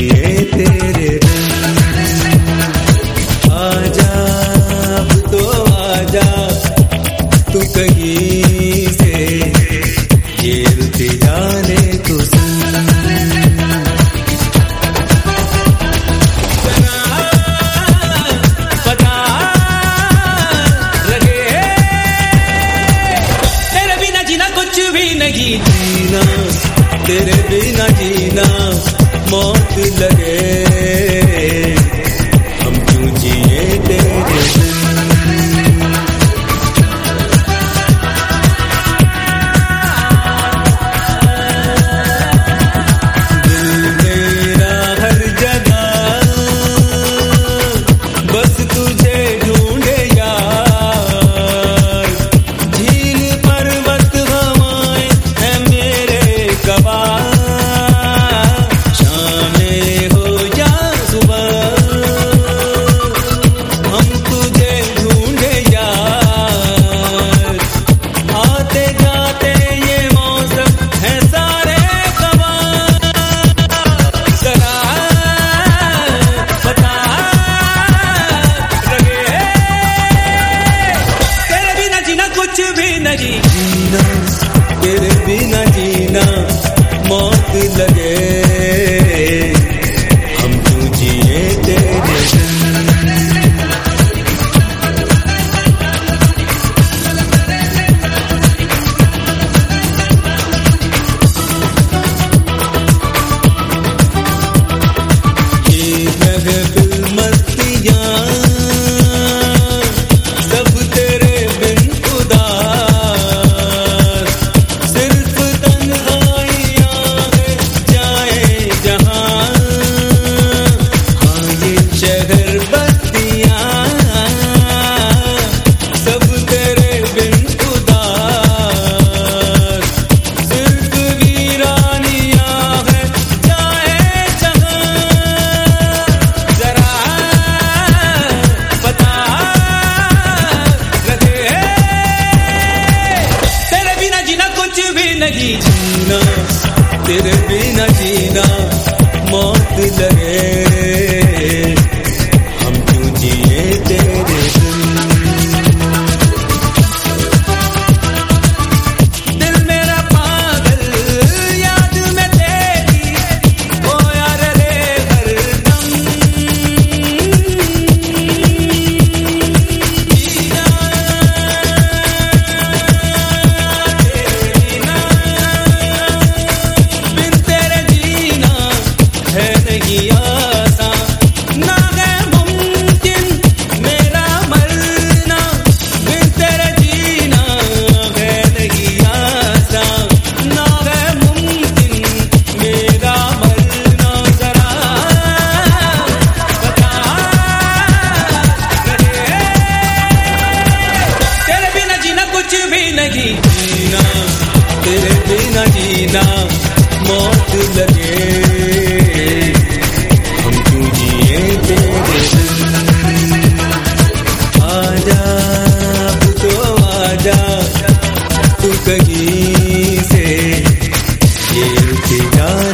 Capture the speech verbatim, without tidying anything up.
जिए तेरे आजा अब तो आजा तू कहीं से ये रुत जाने तो पता लगे तेरे बिना जीना कुछ भी नहीं जीना तेरे बिना जीना मौत लगे हम क्यों जिए तेरे दिल मेरा हर जगह बस तुझे ढूंढे यार झील पर्वत हवाएं है मेरे गवाह जीना तेरे बिना जीना मौत लगे हम क्यों जिए तेरे ये महफिल मस्तियाँ सब तेरे बिन खुदा नहीं जीना तेरे बिना जीना मौत लगे हम क्यों जिए तेरे दिल मेरा पागल याद में तेरी ओ यार रे हरदम जीना ना है मुमकिन मेरा मरना बिन तेरे जीना है नहीं आसा ना है मुमकिन मेरा मरना जरा बता तेरे बिना जीना कुछ भी नहीं जीना तेरे बिना जीना मौत लगे हम क्यों जिए तेरे आजा अब तो आजा तू कहीं से ये रुक जा